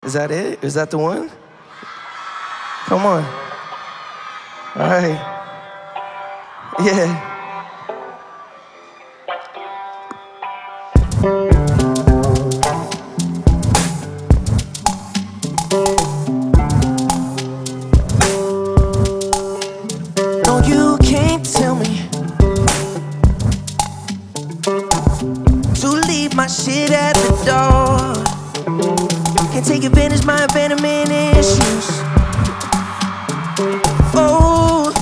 Is that it? Is that the one? Come on. All right. Yeah. No, you can't tell me to leave my shit at the door. Can't take advantage of my abandonment issues. Oh,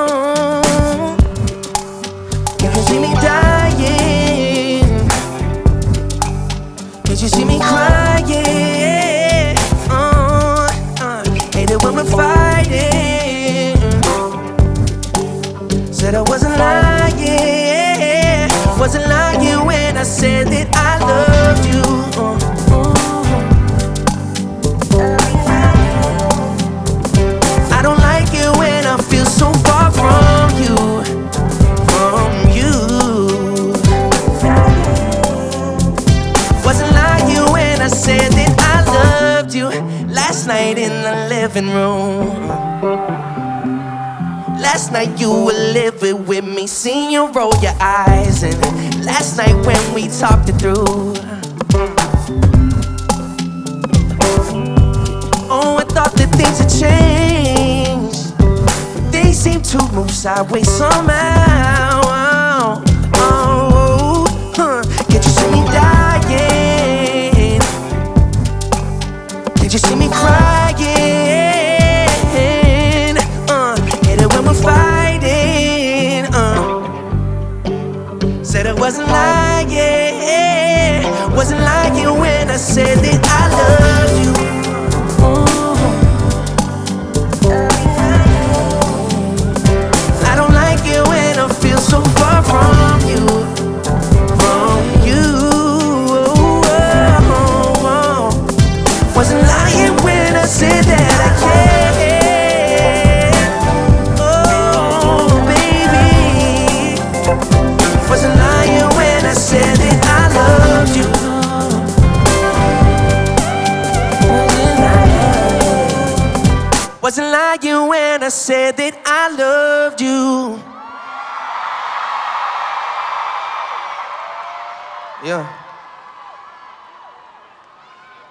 you can see me dying. Can't you see me crying? Hate it when we're fighting. Said I wasn't lying. Wasn't lying when I said that I loved you. I don't like it when I feel so far from you. Wasn't lying when I said that I loved you. Last night in the living room. Last night you were living with me, seeing you roll your eyes. And last night when we talked it through, oh, I thought that things had changed. They seem to move sideways somehow. Can't you see me dying? Can't you see me crying? Hate it when we're fighting. Said I wasn't lying. Wasn't lying when I said that I loved you. I don't like it when I feel so far from you. Wasn't lying when I said that I care. Oh, baby. Wasn't lying when I said that I loved you. Wasn't lying when I said that I loved you. Yeah.